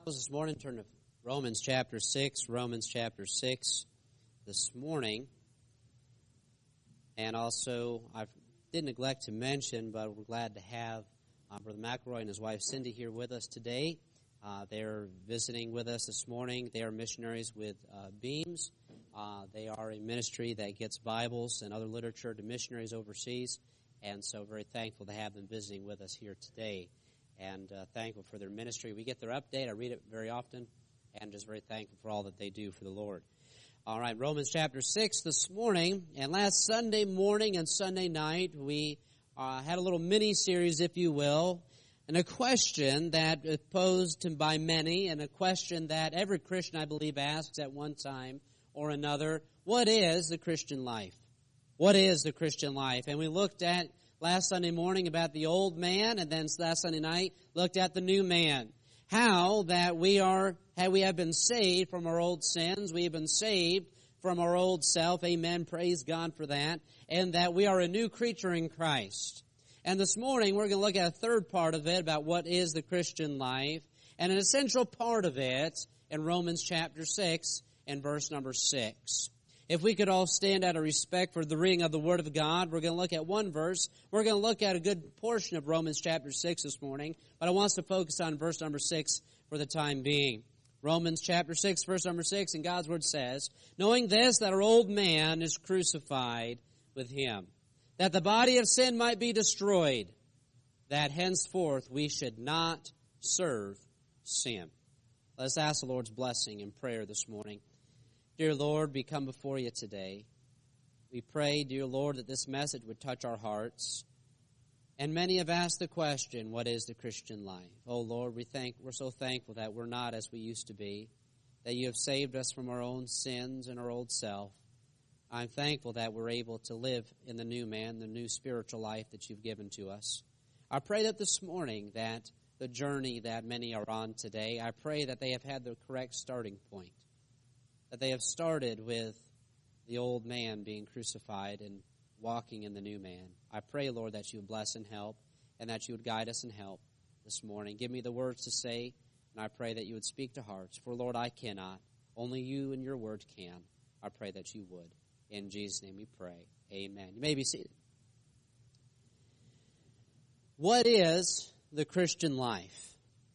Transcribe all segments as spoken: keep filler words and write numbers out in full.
This morning, turn to Romans chapter six, Romans chapter six this morning. And also, I did neglect to mention, but we're glad to have uh, Brother McElroy and his wife Cindy here with us today. Uh, they're visiting with us this morning. They are missionaries with uh, Beams. Uh, they are a ministry that gets Bibles and other literature to missionaries overseas, and so very thankful to have them visiting with us here today. And uh, thankful for their ministry. We get their update. I read it very often, and just very thankful for all that they do for the Lord. All right, Romans chapter six this morning, and last Sunday morning and Sunday night, we uh, had a little mini-series, if you will, and a question that is posed by many, and a question that every Christian, I believe, asks at one time or another: what is the Christian life? What is the Christian life? And we looked at last Sunday morning about the old man, and then last Sunday night looked at the new man. How that we are, how we have been saved from our old sins. We have been saved from our old self. Amen. Praise God for that. And that we are a new creature in Christ. And this morning we're going to look at a third part of it about what is the Christian life. And an essential part of it in Romans chapter six and verse number six. If we could all stand out of respect for the reading of the Word of God, we're going to look at one verse. We're going to look at a good portion of Romans chapter six this morning, but I want us to focus on verse number six for the time being. Romans chapter six, verse number six, and God's Word says, "Knowing this, that our old man is crucified with him, that the body of sin might be destroyed, that henceforth we should not serve sin." Let's ask the Lord's blessing in prayer this morning. Dear Lord, we come before you today. We pray, dear Lord, that this message would touch our hearts. And many have asked the question, what is the Christian life? Oh Lord, we thank, we're so thankful that we're not as we used to be, that you have saved us from our own sins and our old self. I'm thankful that we're able to live in the new man, the new spiritual life that you've given to us. I pray that this morning, that the journey that many are on today, I pray that they have had the correct starting point. That they have started with the old man being crucified and walking in the new man. I pray, Lord, that you would bless and help, and that you would guide us and help this morning. Give me the words to say, and I pray that you would speak to hearts. For, Lord, I cannot. Only you and your word can. I pray that you would. In Jesus' name we pray. Amen. You may be seated. What is the Christian life?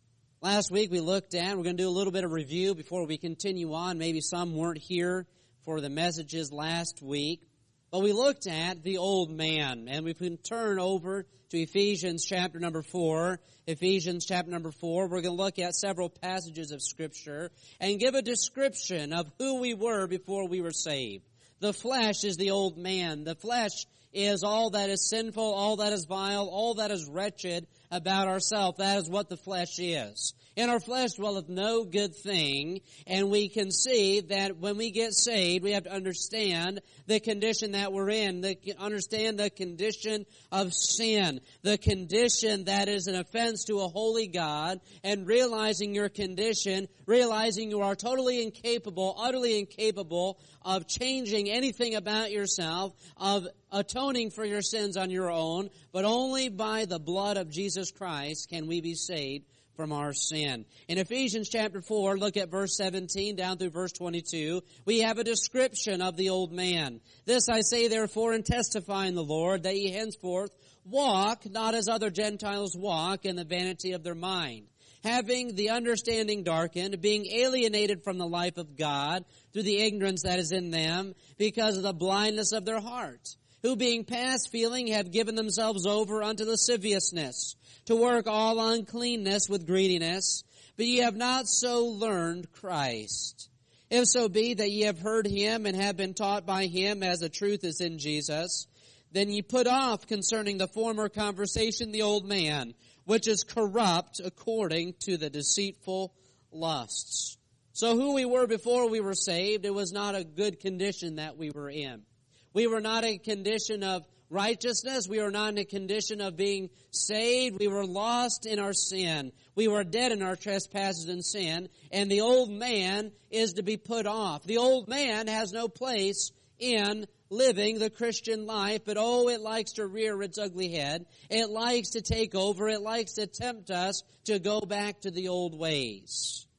Last week we looked at, we're going to do a little bit of review before we continue on. Maybe some weren't here for the messages last week. But we looked at the old man, and we can turn over to Ephesians chapter number four. Ephesians chapter number four, we're going to look at several passages of Scripture and give a description of who we were before we were saved. The flesh is the old man. The flesh is all that is sinful, all that is vile, all that is wretched about ourselves. That is what the flesh is. In our flesh dwelleth no good thing, and we can see that when we get saved, we have to understand the condition that we're in, the, understand the condition of sin, the condition that is an offense to a holy God, and realizing your condition, realizing you are totally incapable, utterly incapable of changing anything about yourself, of atoning for your sins on your own, but only by the blood of Jesus Christ can we be saved from our sin. In Ephesians chapter four, look at verse seventeen down through verse twenty-two. We have a description of the old man. "This I say therefore and testify in the Lord, that ye henceforth walk not as other Gentiles walk, in the vanity of their mind, having the understanding darkened, being alienated from the life of God through the ignorance that is in them, because of the blindness of their heart, who being past feeling have given themselves over unto lasciviousness, to work all uncleanness with greediness. But ye have not so learned Christ. If so be that ye have heard him and have been taught by him, as the truth is in Jesus, then ye put off concerning the former conversation the old man, which is corrupt according to the deceitful lusts." So who we were before we were saved, it was not a good condition that we were in. We were not in a condition of righteousness. We were not in a condition of being saved. We were lost in our sin. We were dead in our trespasses and sin. And the old man is to be put off. The old man has no place in living the Christian life, but oh, it likes to rear its ugly head. It likes to take over. It likes to tempt us to go back to the old ways.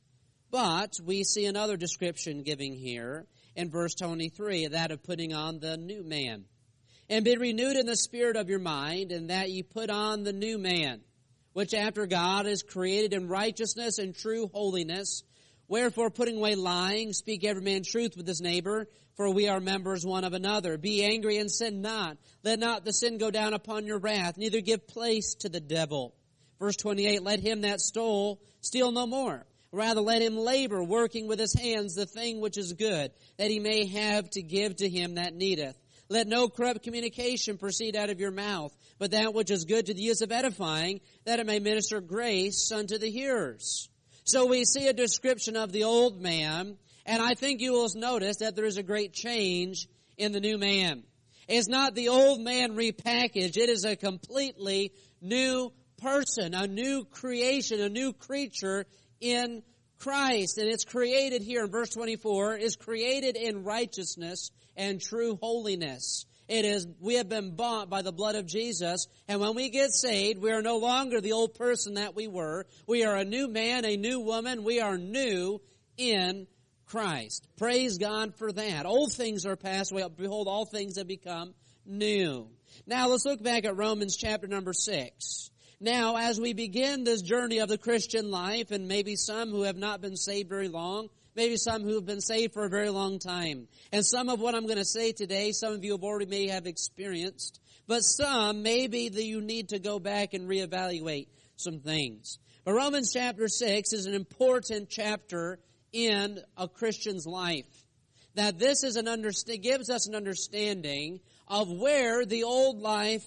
But we see another description giving here in verse twenty-three, that of putting on the new man. And be renewed in the spirit of your mind, and that ye put on the new man, which after God is created in righteousness and true holiness. Wherefore, putting away lying, speak every man truth with his neighbor, for we are members one of another. Be angry and sin not. Let not the sin go down upon your wrath, neither give place to the devil. Verse twenty-eight, let him that stole steal no more. Rather let him labor, working with his hands the thing which is good, that he may have to give to him that needeth. Let no corrupt communication proceed out of your mouth, but that which is good to the use of edifying, that it may minister grace unto the hearers. So we see a description of the old man, and I think you will notice that there is a great change in the new man. It's not the old man repackaged. It is a completely new person, a new creation, a new creature in Christ. And it's created here in verse twenty-four, is created in righteousness and true holiness. It is, we have been bought by the blood of Jesus, and when we get saved, we are no longer the old person that we were. We are a new man, a new woman. We are new in Christ. Praise God for that. Old things are passed away. Behold, all things have become new. Now, let's look back at Romans chapter number six. Now, as we begin this journey of the Christian life, and maybe some who have not been saved very long, maybe some who have been saved for a very long time. And some of what I'm going to say today, some of you have already may have experienced, but some, maybe that you need to go back and reevaluate some things. But Romans chapter six is an important chapter in a Christian's life. That this is an understand, gives us an understanding of where the old life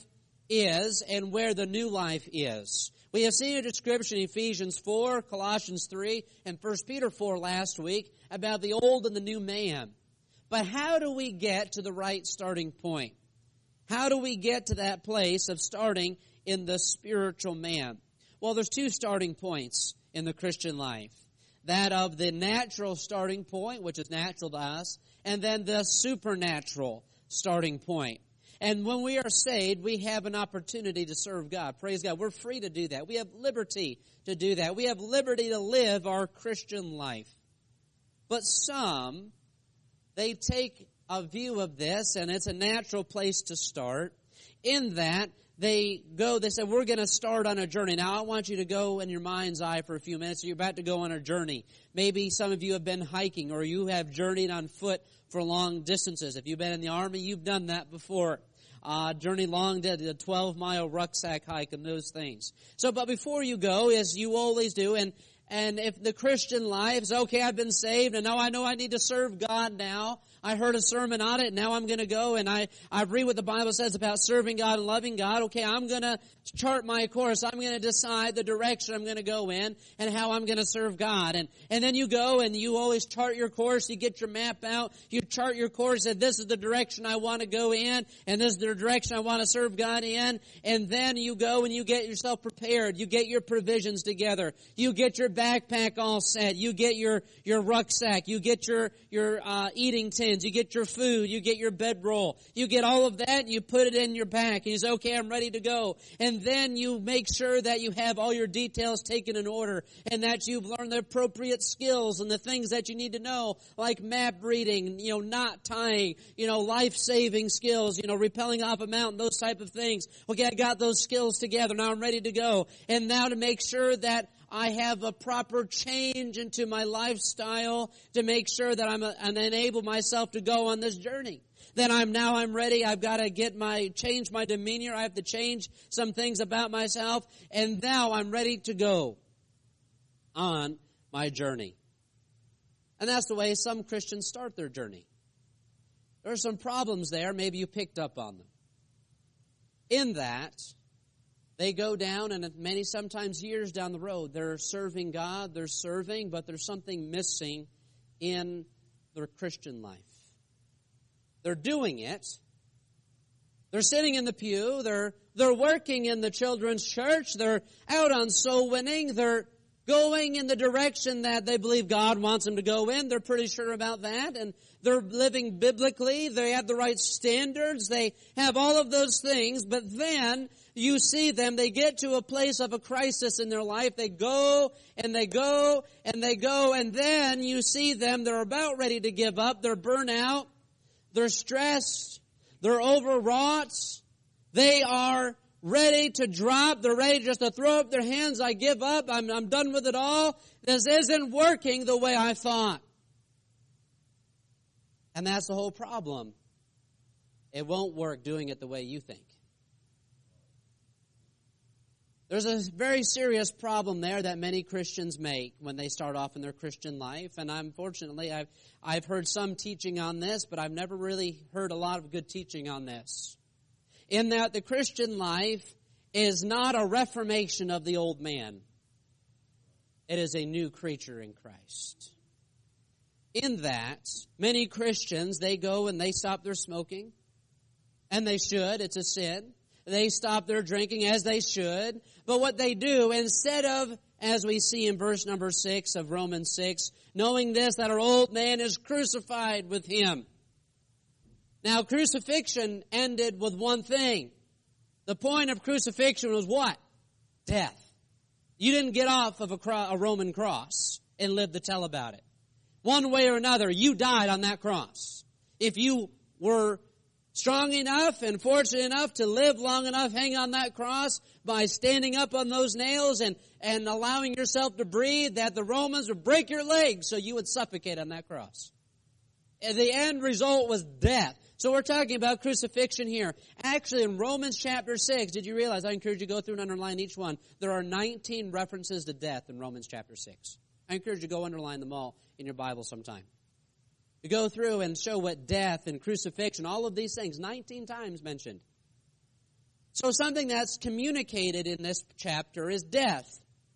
is and where the new life is. We have seen a description in Ephesians four, Colossians three, and First Peter four last week about the old and the new man. But how do we get to the right starting point? How do we get to that place of starting in the spiritual man? Well, there's two starting points in the Christian life. That of the natural starting point, which is natural to us, and then the supernatural starting point. And when we are saved, we have an opportunity to serve God. Praise God. We're free to do that. We have liberty to do that. We have liberty to live our Christian life. But some, they take a view of this, and it's a natural place to start, in that they go, they say, we're going to start on a journey. Now, I want you to go in your mind's eye for a few minutes. You're about to go on a journey. Maybe some of you have been hiking, or you have journeyed on foot for long distances. If you've been in the Army, you've done that before. Uh, journey long, did a twelve mile rucksack hike and those things. So, but before you go, as you always do, and, and if the Christian life is, okay, I've been saved, and now I know I need to serve God now. I heard a sermon on it, and now I'm going to go, and I, I read what the Bible says about serving God and loving God. Okay, I'm going to chart my course. I'm going to decide the direction I'm going to go in and how I'm going to serve God. And, and then you go, and you always chart your course. You get your map out. You chart your course, and this is the direction I want to go in, and this is the direction I want to serve God in. And then you go and you get yourself prepared. You get your provisions together. You get your backpack all set. You get your, your rucksack. You get your, your uh, eating tin. You get your food, you get your bedroll, you get all of that, and you put it in your pack, and you say, okay, I'm ready to go. And then you make sure that you have all your details taken in order, and that you've learned the appropriate skills and the things that you need to know, like map reading, you know, knot tying, you know, life-saving skills, you know, rappelling off a mountain, those type of things. Okay, I got those skills together, now I'm ready to go. And now to make sure that I have a proper change into my lifestyle to make sure that I'm a, and enable myself to go on this journey. Then I'm now I'm ready. I've got to get my change my demeanor. I have to change some things about myself, and now I'm ready to go on my journey. And that's the way some Christians start their journey. There are some problems there. Maybe you picked up on them. In that, they go down, and many, sometimes years down the road, they're serving God, they're serving, but there's something missing in their Christian life. They're doing it. They're sitting in the pew. They're, they're working in the children's church. They're out on soul winning. They're, going in the direction that they believe God wants them to go in. They're pretty sure about that. And they're living biblically. They have the right standards. They have all of those things. But then you see them, they get to a place of a crisis in their life. They go and they go and they go. And then you see them, they're about ready to give up. They're burnt out. They're stressed. They're overwrought. They are ready to drop. They're ready just to throw up their hands. I give up. I'm, I'm done with it all. This isn't working the way I thought. And that's the whole problem. It won't work doing it the way you think. There's a very serious problem there that many Christians make when they start off in their Christian life. And unfortunately, I've, I've heard some teaching on this, but I've never really heard a lot of good teaching on this. In that the Christian life is not a reformation of the old man. It is a new creature in Christ. In that, many Christians, they go and they stop their smoking. And they should. It's a sin. They stop their drinking as they should. But what they do, instead of, as we see in verse number six of Romans six, knowing this, that our old man is crucified with him. Now, crucifixion ended with one thing. The point of crucifixion was what? Death. You didn't get off of a, cro- a Roman cross and live to tell about it. One way or another, you died on that cross. If you were strong enough and fortunate enough to live long enough, hang on that cross by standing up on those nails and, and allowing yourself to breathe, that the Romans would break your legs so you would suffocate on that cross. And the end result was death. So we're talking about crucifixion here. Actually, in Romans chapter six, did you realize, I encourage you to go through and underline each one, there are nineteen references to death in Romans chapter six. I encourage you to go underline them all in your Bible sometime. You go through and show what death and crucifixion, all of these things, nineteen times mentioned. So something that's communicated in this chapter is death.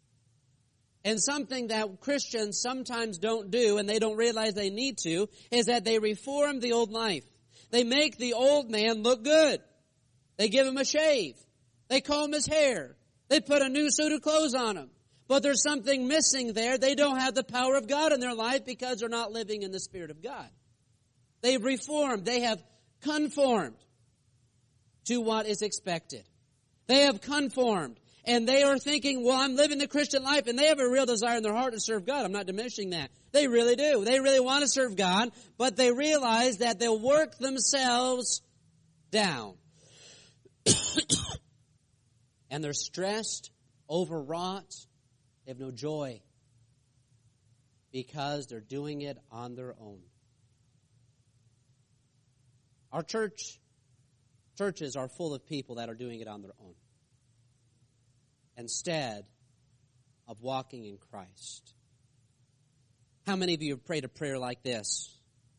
And something that Christians sometimes don't do, and they don't realize they need to, is that they reform the old life. They make the old man look good. They give him a shave. They comb his hair. They put a new suit of clothes on him. But there's something missing there. They don't have the power of God in their life because they're not living in the Spirit of God. They've reformed. They have conformed to what is expected. They have conformed. And they are thinking, well, I'm living the Christian life, and they have a real desire in their heart to serve God. I'm not diminishing that. They really do. They really want to serve God, but they realize that they'll work themselves down. And they're stressed, overwrought. They have no joy because they're doing it on their own. Our church, churches are full of people that are doing it on their own, instead of walking in Christ. How many of you have prayed a prayer like this?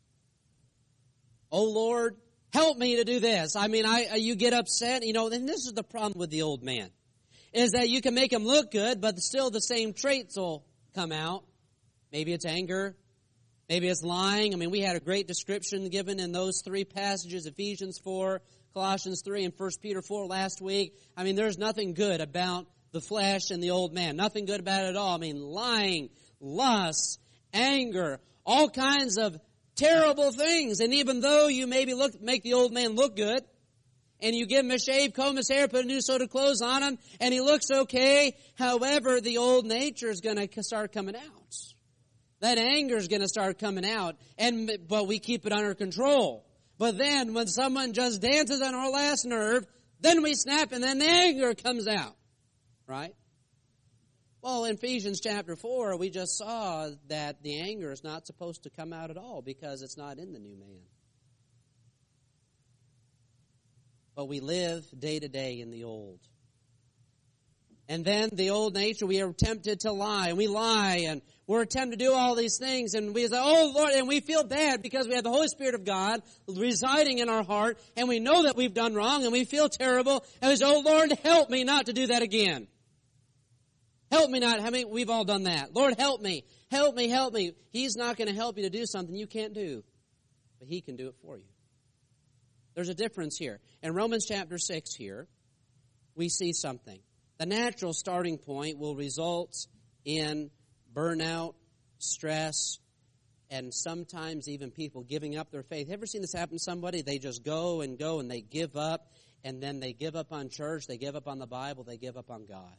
Oh Lord, help me to do this. I mean, I you get upset, you know, and this is the problem with the old man, is that you can make him look good, but still the same traits will come out. Maybe it's anger. Maybe it's lying. I mean, we had a great description given in those three passages, Ephesians four, Colossians three, and First Peter four last week. I mean, there's nothing good about the flesh and the old man. Nothing good about it at all. I mean, lying, lust, anger, all kinds of terrible things. And even though you maybe look, make the old man look good, and you give him a shave, comb his hair, put a new suit of clothes on him, and he looks okay, however, the old nature is going to start coming out. That anger is going to start coming out, and but we keep it under control. But then when someone just dances on our last nerve, then we snap, and then the anger comes out. Right? Well, in Ephesians chapter four, we just saw that the anger is not supposed to come out at all because it's not in the new man. But we live day to day in the old. And then the old nature, we are tempted to lie, and we lie, and we're tempted to do all these things, and we say, oh Lord, and we feel bad because we have the Holy Spirit of God residing in our heart, and we know that we've done wrong, and we feel terrible, and we say, oh Lord, help me not to do that again. Help me not. How many, we've all done that. Lord, help me. Help me, help me. He's not going to help you to do something you can't do, but He can do it for you. There's a difference here. In Romans chapter six here, we see something. The natural starting point will result in burnout, stress, and sometimes even people giving up their faith. Ever seen this happen to somebody? They just go and go and they give up, and then they give up on church, they give up on the Bible, they give up on God.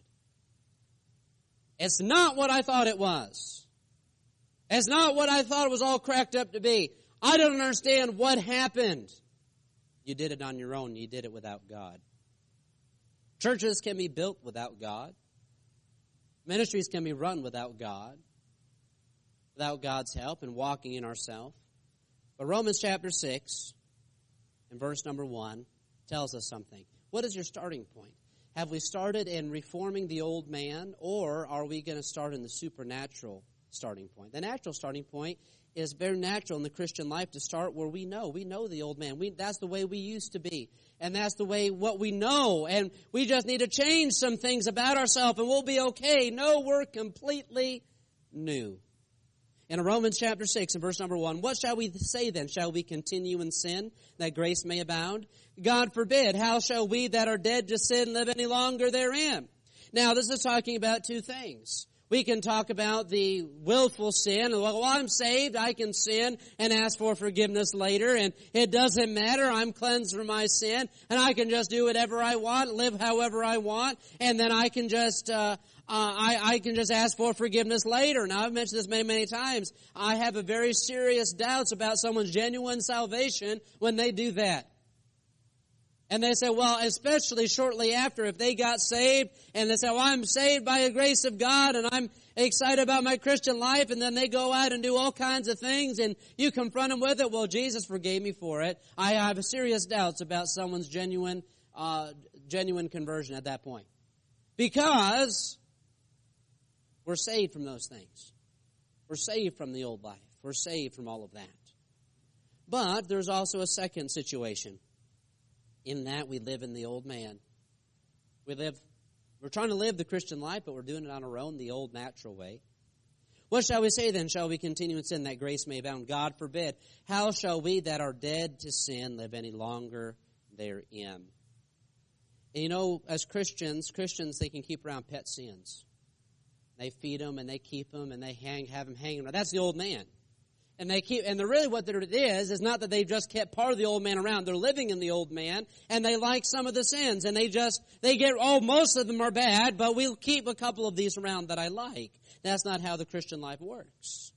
It's not what I thought it was. It's not what I thought it was all cracked up to be. I don't understand what happened. You did it on your own. You did it without God. Churches can be built without God. Ministries can be run without God, without God's help and walking in ourselves. But Romans chapter six and verse number one tells us something. What is your starting point? Have we started in reforming the old man, or are we going to start in the supernatural starting point? The natural starting point is very natural in the Christian life to start where we know. We know the old man. We, that's the way we used to be. And that's the way what we know. And we just need to change some things about ourselves and we'll be okay. No, we're completely new. In Romans chapter six and verse number one, what shall we say then? Shall we continue in sin that grace may abound? God forbid. How shall we that are dead to sin live any longer therein? Now, this is talking about two things. We can talk about the willful sin. Well, I'm saved. I can sin and ask for forgiveness later. And it doesn't matter. I'm cleansed from my sin. And I can just do whatever I want, live however I want. And then I can just, uh, uh, I, I can just ask for forgiveness later. Now, I've mentioned this many, many times. I have a very serious doubts about someone's genuine salvation when they do that. And they say, well, especially shortly after, if they got saved, and they say, well, I'm saved by the grace of God, and I'm excited about my Christian life, and then they go out and do all kinds of things, and you confront them with it, well, Jesus forgave me for it. I have serious doubts about someone's genuine, uh, genuine conversion at that point. Because we're saved from those things. We're saved from the old life. We're saved from all of that. But there's also a second situation. In that we live in the old man. We live, we're trying to live the Christian life, but we're doing it on our own, the old natural way. What shall we say then? Shall we continue in sin that grace may abound? God forbid. How shall we that are dead to sin live any longer therein? And you know, as Christians, Christians, they can keep around pet sins. They feed them and they keep them and they hang, have them hanging around. That's the old man. And they keep, and really what it is, is not that they've just kept part of the old man around. They're living in the old man, and they like some of the sins, and they just, they get, oh, most of them are bad, but we'll keep a couple of these around that I like. That's not how the Christian life works.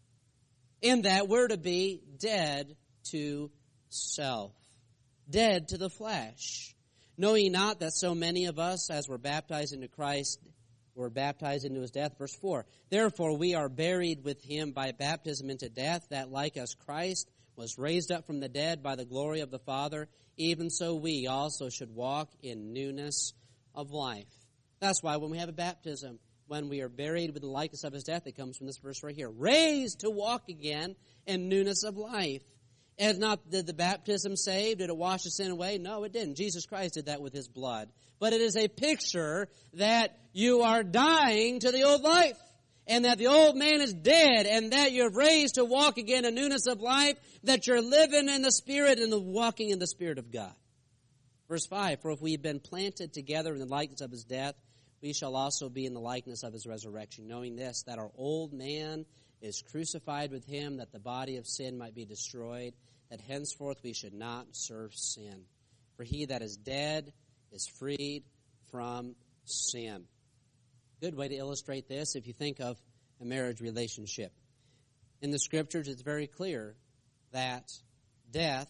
In that, we're to be dead to self. Dead to the flesh. Know ye not that so many of us, as were baptized into Christ, were baptized into his death. Verse four, therefore we are buried with him by baptism into death, that like as Christ was raised up from the dead by the glory of the Father, even so we also should walk in newness of life. That's why when we have a baptism, when we are buried with the likeness of his death, it comes from this verse right here. Raised to walk again in newness of life. And not, did the baptism save? Did it wash the sin away? No, it didn't. Jesus Christ did that with his blood. But it is a picture that you are dying to the old life. And that the old man is dead. And that you're raised to walk again in newness of life. That you're living in the Spirit and the walking in the Spirit of God. Verse five, for if we have been planted together in the likeness of his death, we shall also be in the likeness of his resurrection. Knowing this, that our old man is crucified with him, that the body of sin might be destroyed, that henceforth we should not serve sin. For he that is dead is freed from sin. Good way to illustrate this if you think of a marriage relationship. In the Scriptures, it's very clear that death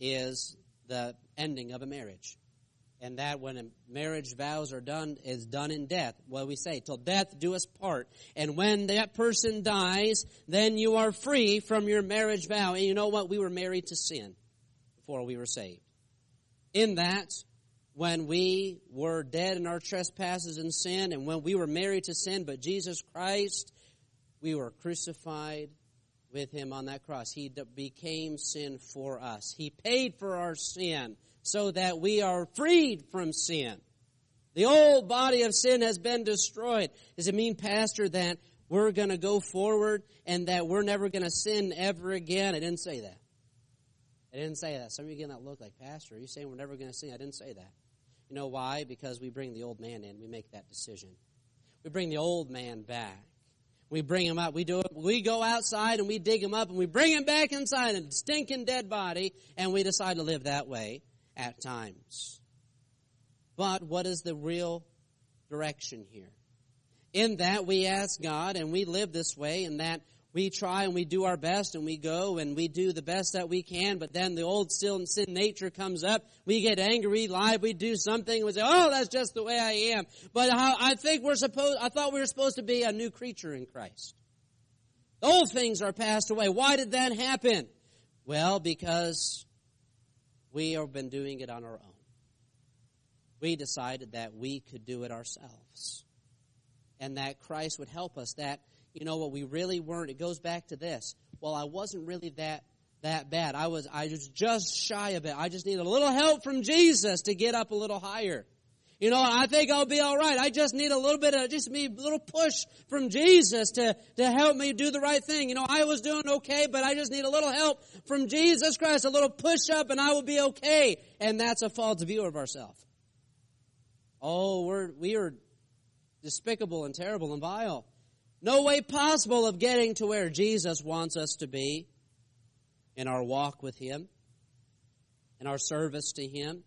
is the ending of a marriage. And that when a marriage vows are done, is done in death. What do we say? Till death do us part. And when that person dies, then you are free from your marriage vow. And you know what? We were married to sin before we were saved. In that, when we were dead in our trespasses and sin, and when we were married to sin, but Jesus Christ, we were crucified with him on that cross. He became sin for us. He paid for our sin, so that we are freed from sin. The old body of sin has been destroyed. Does it mean, Pastor, that we're going to go forward and that we're never going to sin ever again? I didn't say that. I didn't say that. Some of you getting that look like, Pastor, are you saying we're never going to sin? I didn't say that. You know why? Because we bring the old man in. We make that decision. We bring the old man back. We bring them up. We do it. We go outside and we dig them up and we bring them back inside a stinking dead body, and we decide to live that way at times. But what is the real direction here? In that we ask God and we live this way, and that we try and we do our best and we go and we do the best that we can, but then the old still sin nature comes up. We get angry, we lie, we do something, and we say, oh, that's just the way I am. But I think we're supposed, I thought we were supposed to be a new creature in Christ. The old things are passed away. Why did that happen? Well, because we have been doing it on our own. We decided that we could do it ourselves. And that Christ would help us, that, you know what, we really weren't. It goes back to this. Well, I wasn't really that that bad. I was I was just shy of it. I just need a little help from Jesus to get up a little higher. You know, I think I'll be all right. I just need a little bit of, just me, a little push from Jesus to, to help me do the right thing. You know, I was doing okay, but I just need a little help from Jesus Christ, a little push up, and I will be okay. And that's a false view of ourselves. Oh, we're, we are despicable and terrible and vile. No way possible of getting to where Jesus wants us to be in our walk with Him, in our service to Him.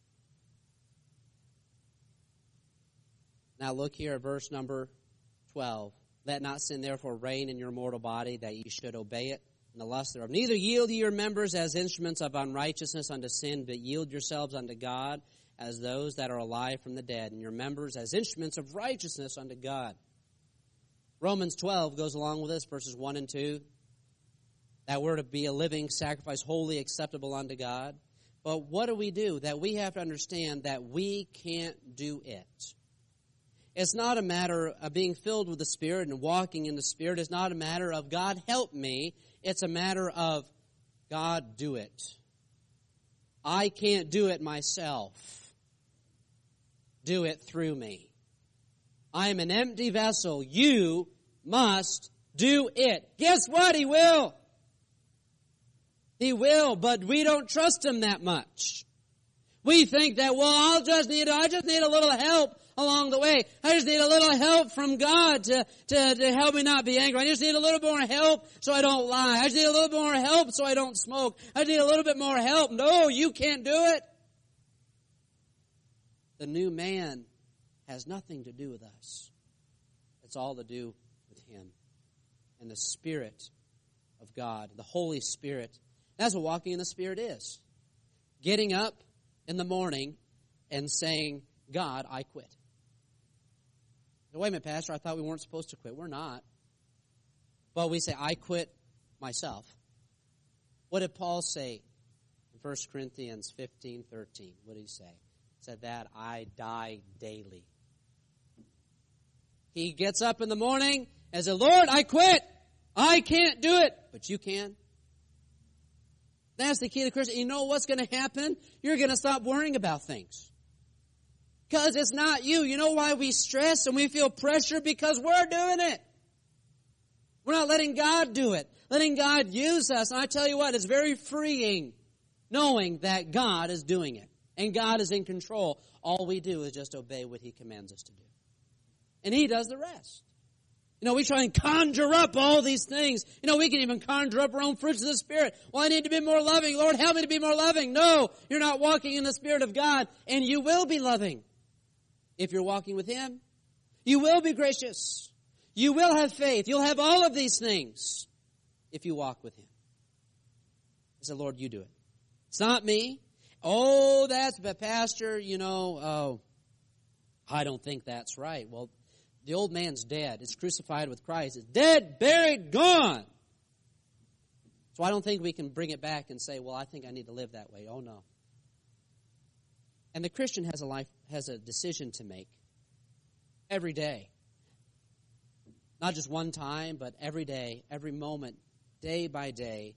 Now look here at verse number twelve. Let not sin therefore reign in your mortal body, that ye should obey it in the lust thereof. Neither yield ye your members as instruments of unrighteousness unto sin, but yield yourselves unto God as those that are alive from the dead, and your members as instruments of righteousness unto God. Romans twelve goes along with this, verses one and two. That we're to be a living sacrifice, wholly acceptable unto God. But what do we do? That we have to understand that we can't do it. It's not a matter of being filled with the Spirit and walking in the Spirit. It's not a matter of God help me. It's a matter of God do it. I can't do it myself. Do it through me. I am an empty vessel. You must do it. Guess what? He will. He will, but we don't trust Him that much. We think that, well, I'll just need, I just need a little help along the way. I just need a little help from God to, to, to help me not be angry. I just need a little more help so I don't lie. I just need a little more help so I don't smoke. I need a little bit more help. No, you can't do it. The new man has nothing to do with us. It's all to do with Him and the Spirit of God, the Holy Spirit. That's what walking in the Spirit is. Getting up in the morning and saying, God, I quit. Now, wait a minute, Pastor, I thought we weren't supposed to quit. We're not. But we say, I quit myself. What did Paul say in First Corinthians fifteen thirteen? What did he say? He said that I die daily. He gets up in the morning and says, Lord, I quit. I can't do it. But you can. That's the key to the Christian. You know what's going to happen? You're going to stop worrying about things. Because it's not you. You know why we stress and we feel pressure? Because we're doing it. We're not letting God do it. Letting God use us. And I tell you what, it's very freeing knowing that God is doing it. And God is in control. All we do is just obey what He commands us to do. And He does the rest. You know, we try and conjure up all these things. You know, we can even conjure up our own fruits of the Spirit. Well, I need to be more loving. Lord, help me to be more loving. No, you're not walking in the Spirit of God, and you will be loving. If you're walking with Him, you will be gracious. You will have faith. You'll have all of these things if you walk with Him. I said, Lord, you do it. It's not me. Oh, that's, but Pastor, you know, oh, I don't think that's right. Well, the old man's dead. It's crucified with Christ. It's dead, buried, gone. So I don't think we can bring it back and say, well, I think I need to live that way. Oh, no. And the Christian has a life, has a decision to make every day. Not just one time, but every day, every moment, day by day.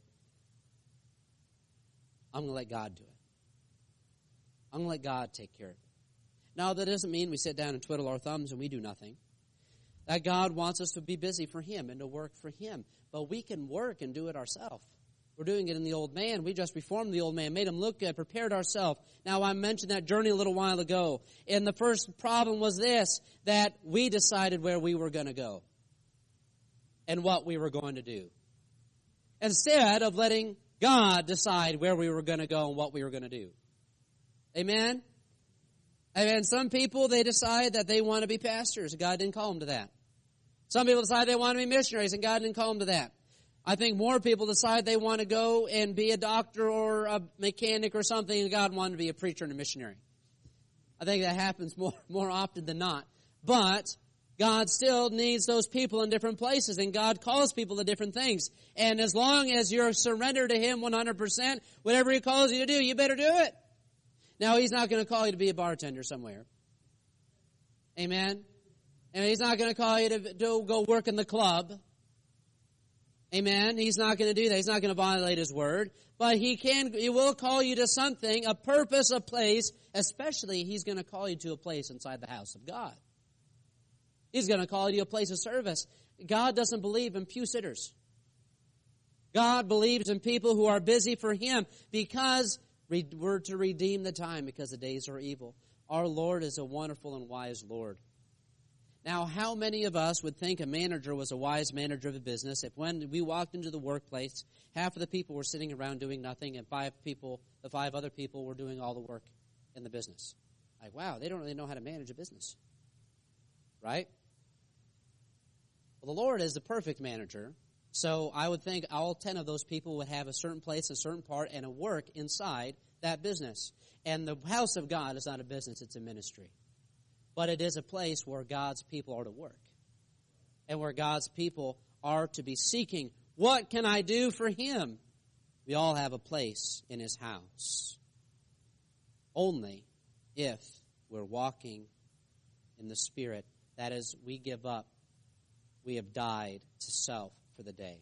I'm going to let God do it. I'm going to let God take care of it. Now, that doesn't mean we sit down and twiddle our thumbs and we do nothing. That God wants us to be busy for Him and to work for Him. But we can work and do it ourselves. We're doing it in the old man. We just reformed the old man, made him look good, prepared ourselves. Now, I mentioned that journey a little while ago. And the first problem was this, that we decided where we were going to go. and what we were going to do, instead of letting God decide where we were going to go and what we were going to do. Amen? And some people, they decide that they want to be pastors, and God didn't call them to that. Some people decide they want to be missionaries, and God didn't call them to that. I think more people decide they want to go and be a doctor or a mechanic or something, and God wanted to be a preacher and a missionary. I think that happens more, more often than not. But God still needs those people in different places, and God calls people to different things. And as long as you're surrendered to Him one hundred percent, whatever He calls you to do, you better do it. Now, He's not going to call you to be a bartender somewhere. Amen? And He's not going to call you to, to go work in the club. Amen? He's not going to do that. He's not going to violate His word. But He can, He will call you to something, a purpose, a place. Especially, He's going to call you to a place inside the house of God. He's going to call you to a place of service. God doesn't believe in pew sitters. God believes in people who are busy for Him because we're to redeem the time, because the days are evil. Our Lord is a wonderful and wise Lord. Now, how many of us would think a manager was a wise manager of a business if when we walked into the workplace, half of the people were sitting around doing nothing and five people, the five other people were doing all the work in the business? Like, wow, they don't really know how to manage a business. Right? Well, the Lord is the perfect manager, so I would think all ten of those people would have a certain place, a certain part, and a work inside that business. And the house of God is not a business, it's a ministry. But it is a place where God's people are to work. And where God's people are to be seeking, what can I do for Him? We all have a place in His house. Only if we're walking in the Spirit. That is, we give up. We have died to self for the day.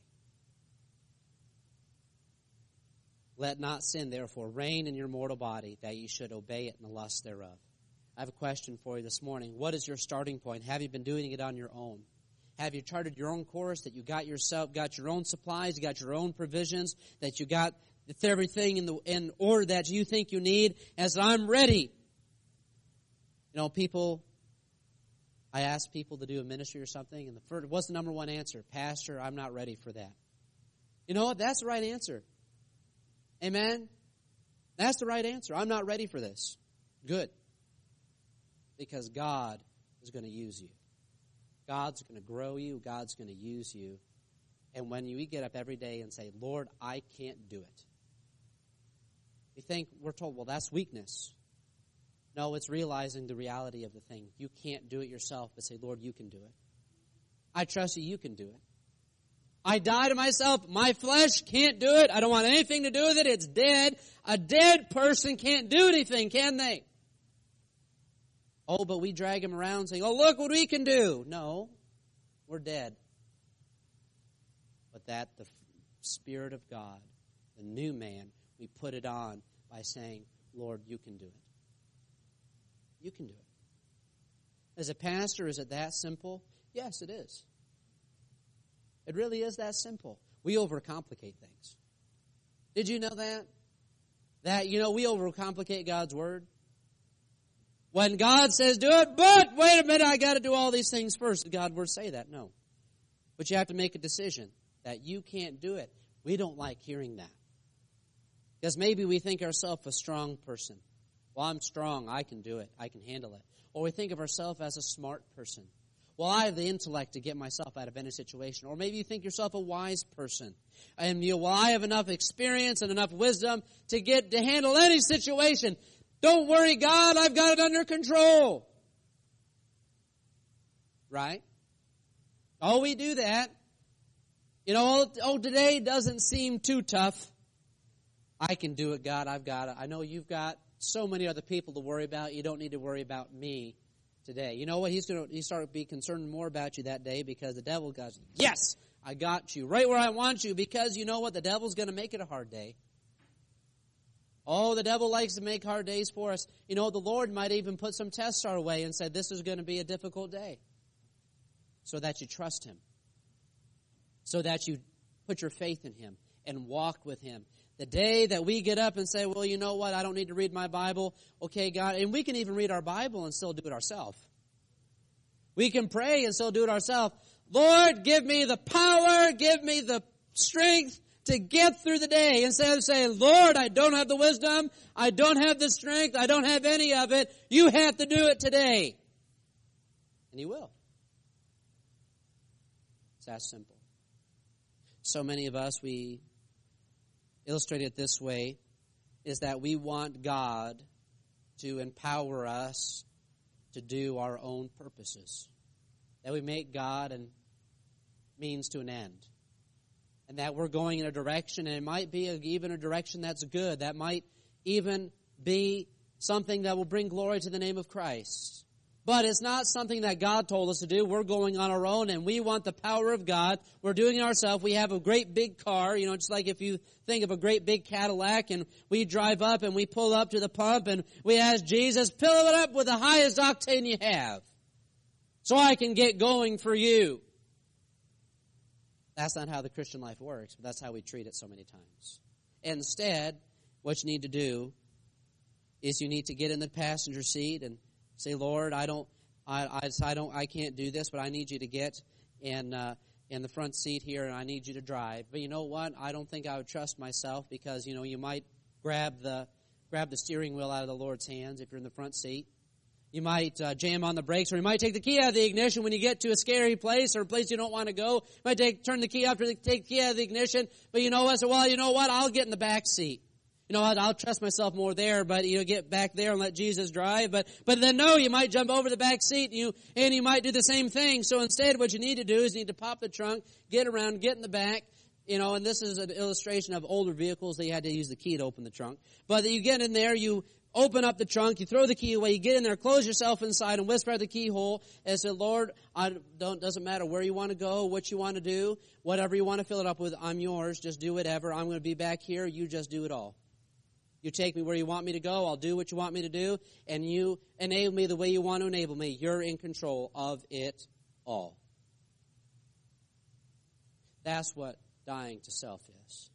Let not sin, therefore, reign in your mortal body, that you should obey it in the lust thereof. I have a question for you this morning. What is your starting point? Have you been doing it on your own? Have you charted your own course, that you got yourself, got your own supplies, you got your own provisions, that you got everything in the in order that you think you need? As I'm ready. You know, people, I ask people to do a ministry or something, and the first, what's the number one answer? Pastor, I'm not ready for that. You know what? That's the right answer. Amen? That's the right answer. I'm not ready for this. Good. Because God is going to use you. God's going to grow you. God's going to use you. And when you get up every day and say, Lord, I can't do it. We think, we're told, well, that's weakness. No, it's realizing the reality of the thing. You can't do it yourself, but say, Lord, you can do it. I trust you, you can do it. I die to myself. My flesh can't do it. I don't want anything to do with it. It's dead. A dead person can't do anything, can they? Oh, but we drag him around saying, oh, look what we can do. No, we're dead. But that the Spirit of God, the new man, we put it on by saying, Lord, you can do it. You can do it. As a pastor, is it that simple? Yes, it is. It really is that simple. We overcomplicate things. Did you know that? That, you know, we overcomplicate God's Word. When God says do it, but wait a minute, I got to do all these things first. Did God's Word say that? No. But you have to make a decision that you can't do it. We don't like hearing that. Because maybe we think ourselves a strong person. Well, I'm strong. I can do it. I can handle it. Or we think of ourselves as a smart person. Well, I have the intellect to get myself out of any situation. Or maybe you think yourself a wise person. And you, well, I have enough experience and enough wisdom to get to handle any situation. Don't worry, God, I've got it under control. Right? Oh, we do that. You know, oh, today doesn't seem too tough. I can do it, God. I've got it. I know you've got so many other people to worry about. You don't need to worry about me today. You know what? He's going to he start to be concerned more about you that day because the devil goes, yes, I got you right where I want you, because you know what? The devil's going to make it a hard day. Oh, the devil likes to make hard days for us. You know, the Lord might even put some tests our way and say, this is going to be a difficult day. So that you trust Him. So that you put your faith in Him and walk with Him. The day that we get up and say, well, you know what, I don't need to read my Bible. Okay, God, and we can even read our Bible and still do it ourselves. We can pray and still do it ourselves. Lord, give me the power, give me the strength to get through the day. Instead of saying, Lord, I don't have the wisdom, I don't have the strength, I don't have any of it. You have to do it today. And He will. It's that simple. So many of us, we illustrate it this way, is that we want God to empower us to do our own purposes. That we make God a means to an end. And that we're going in a direction, and it might be a, even a direction that's good. That might even be something that will bring glory to the name of Christ. But it's not something that God told us to do. We're going on our own, and we want the power of God. We're doing it ourselves. We have a great big car, you know, just like if you think of a great big Cadillac, and we drive up and we pull up to the pump, and we ask Jesus, fill it up with the highest octane you have, so I can get going for you. That's not how the Christian life works, but that's how we treat it so many times. Instead, what you need to do is you need to get in the passenger seat and say, Lord, I don't, I, I, I don't, I can't do this, but I need you to get in uh, in the front seat here, and I need you to drive. But you know what? I don't think I would trust myself because you know you might grab the grab the steering wheel out of the Lord's hands if you're in the front seat. You might uh, jam on the brakes, or you might take the key out of the ignition when you get to a scary place or a place you don't want to go. You might take, turn the key up to the, take the key out of the ignition. But you know what? So, well, you know what? I'll get in the back seat. You know what? I'll trust myself more there, but you know, get back there and let Jesus drive. But but then no, you might jump over the back seat and you and you might do the same thing. So instead, what you need to do is you need to pop the trunk, get around, get in the back. You know, and this is an illustration of older vehicles that you had to use the key to open the trunk. But you get in there, you open up the trunk, you throw the key away, you get in there, close yourself inside, and whisper at the keyhole and say, Lord, I don't, doesn't matter where you want to go, what you want to do, whatever you want to fill it up with, I'm yours. Just do whatever. I'm going to be back here. You just do it all. You take me where you want me to go. I'll do what you want me to do. And you enable me the way you want to enable me. You're in control of it all. That's what dying to self is.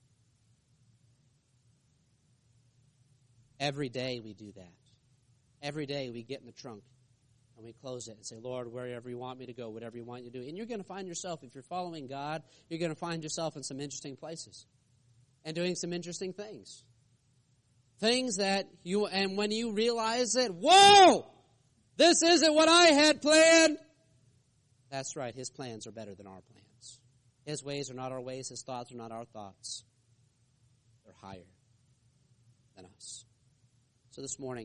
Every day we do that. Every day we get in the trunk and we close it and say, Lord, wherever you want me to go, whatever you want me to do. And you're going to find yourself, if you're following God, you're going to find yourself in some interesting places and doing some interesting things. Things that you, and when you realize it, whoa, this isn't what I had planned. That's right, His plans are better than our plans. His ways are not our ways, His thoughts are not our thoughts. They're higher than us. So this morning,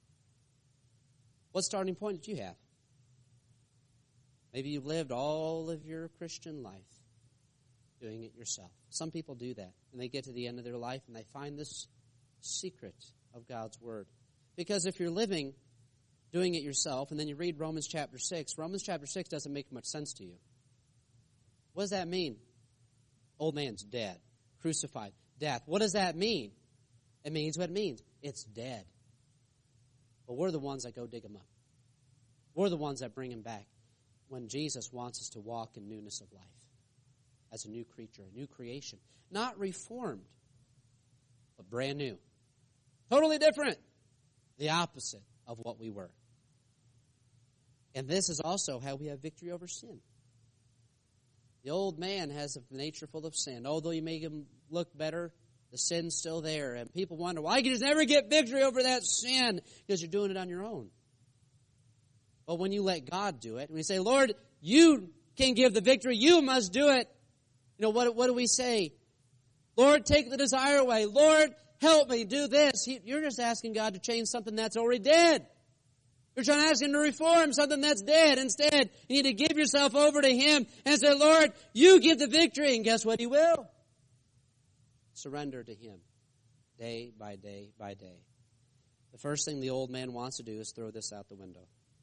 what starting point did you have? Maybe you've lived all of your Christian life doing it yourself. Some people do that, and they get to the end of their life, and they find this secret of God's Word. Because if you're living doing it yourself, and then you read Romans chapter six, Romans chapter six doesn't make much sense to you. What does that mean? Old man's dead, crucified, death. What does that mean? It means what it means. It's dead. But we're the ones that go dig him up. We're the ones that bring him back when Jesus wants us to walk in newness of life as a new creature, a new creation. Not reformed, but brand new. Totally different. The opposite of what we were. And this is also how we have victory over sin. The old man has a nature full of sin. Although you make him look better, the sin's still there. And people wonder, why can you just never get victory over that sin? Because you're doing it on your own. But when you let God do it, when you say, Lord, you can give the victory, you must do it. You know, what, what do we say? Lord, take the desire away. Lord, help me do this. He, you're just asking God to change something that's already dead. You're trying to ask Him to reform something that's dead. Instead, you need to give yourself over to Him and say, Lord, you give the victory. And guess what? He will. Surrender to Him day by day by day. The first thing the old man wants to do is throw this out the window.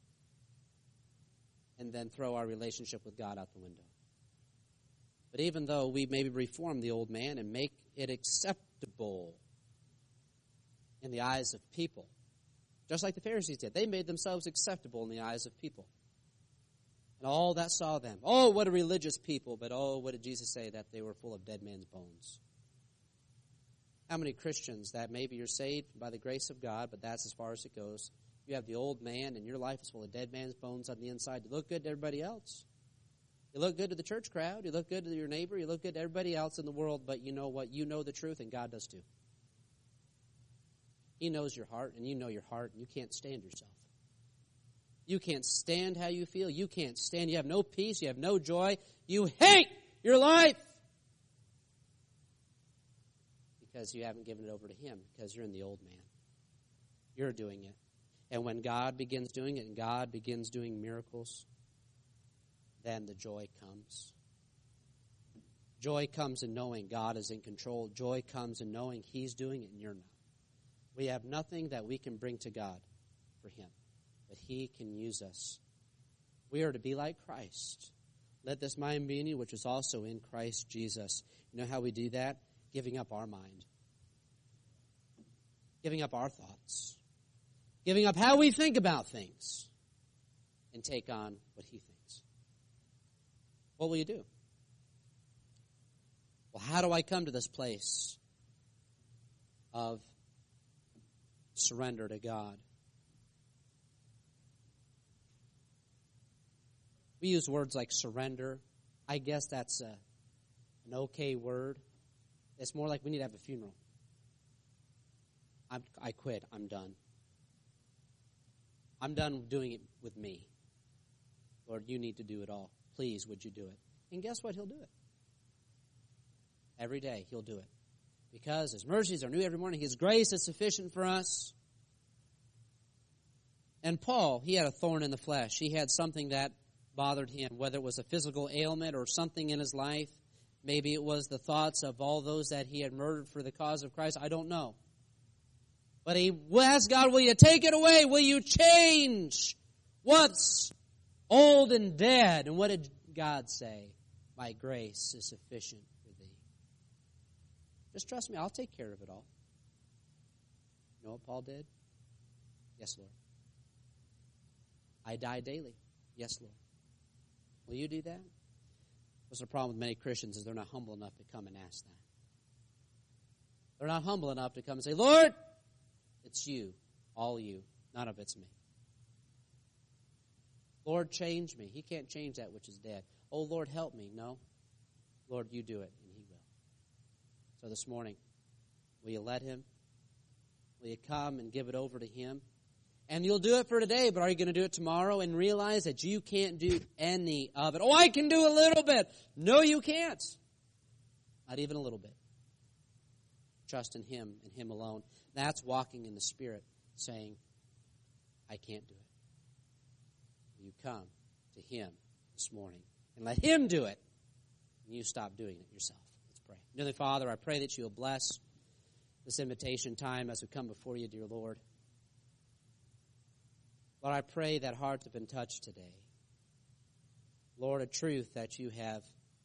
And then throw our relationship with God out the window. But even though we maybe reform the old man and make it acceptable in the eyes of people, just like the Pharisees did, they made themselves acceptable in the eyes of people. And all that saw them. Oh, what a religious people, but oh, what did Jesus say? That they were full of dead man's bones. How many Christians that maybe you're saved by the grace of God, but that's as far as it goes. You have the old man and your life is full of dead man's bones on the inside. You look good to everybody else. You look good to the church crowd. You look good to your neighbor. You look good to everybody else in the world. But you know what? You know the truth, and God does too. He knows your heart, and you know your heart, and you can't stand yourself. You can't stand how you feel. You can't stand. You have no peace. You have no joy. You hate your life because you haven't given it over to Him, because you're in the old man. You're doing it. And when God begins doing it, and God begins doing miracles, then the joy comes. Joy comes in knowing God is in control. Joy comes in knowing He's doing it and you're not. We have nothing that we can bring to God for Him, but He can use us. We are to be like Christ. Let this mind be in you, which is also in Christ Jesus. You know how we do that? Giving up our mind. Giving up our thoughts. Giving up how we think about things. And take on what He thinks. What will you do? Well, how do I come to this place of surrender to God? We use words like surrender. I guess that's a, an okay word. It's more like we need to have a funeral. I'm, I quit. I'm done. I'm done doing it with me. Lord, you need to do it all. Please, would you do it? And guess what? He'll do it. Every day, He'll do it. Because His mercies are new every morning. His grace is sufficient for us. And Paul, he had a thorn in the flesh. He had something that bothered him, whether it was a physical ailment or something in his life. Maybe it was the thoughts of all those that he had murdered for the cause of Christ. I don't know. But he asked God, will you take it away? Will you change what's old and dead? And what did God say? My grace is sufficient for thee. Just trust me, I'll take care of it all. You know what Paul did? Yes, Lord. I die daily. Yes, Lord. Will you do that? What's the problem with many Christians is they're not humble enough to come and ask that. They're not humble enough to come and say, Lord, it's you, all you. None of it's me. Lord, change me. He can't change that which is dead. Oh, Lord, help me. No. Lord, you do it, and He will. So this morning, will you let Him? Will you come and give it over to Him? And you'll do it for today, but are you going to do it tomorrow and realize that you can't do any of it? Oh, I can do a little bit. No, you can't. Not even a little bit. Trust in Him and Him alone. That's walking in the Spirit, saying, I can't do it. You come to Him this morning and let Him do it, and you stop doing it yourself. Let's pray. Heavenly Father, I pray that you will bless this invitation time as we come before you, dear Lord. Lord, I pray that hearts have been touched today. Lord, a truth that you have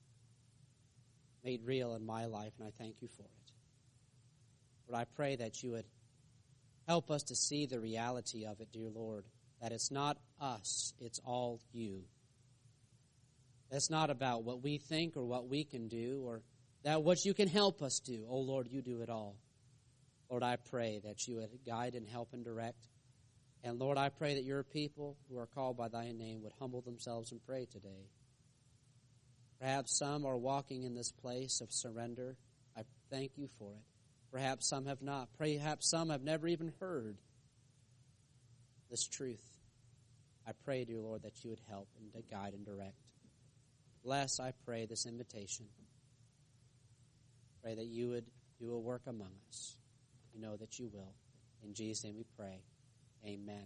made real in my life, and I thank you for it. Lord, I pray that you would help us to see the reality of it, dear Lord, that it's not us, it's all you. It's not about what we think or what we can do or that what you can help us do. Oh, Lord, you do it all. Lord, I pray that you would guide and help and direct. And Lord, I pray that your people who are called by thy name would humble themselves and pray today. Perhaps some are walking in this place of surrender. I thank you for it. Perhaps some have not. Perhaps some have never even heard this truth. I pray, dear Lord, that you would help and to guide and direct. Bless, I pray, this invitation. Pray that you would do a work among us. We know that you will. In Jesus' name we pray. Amen.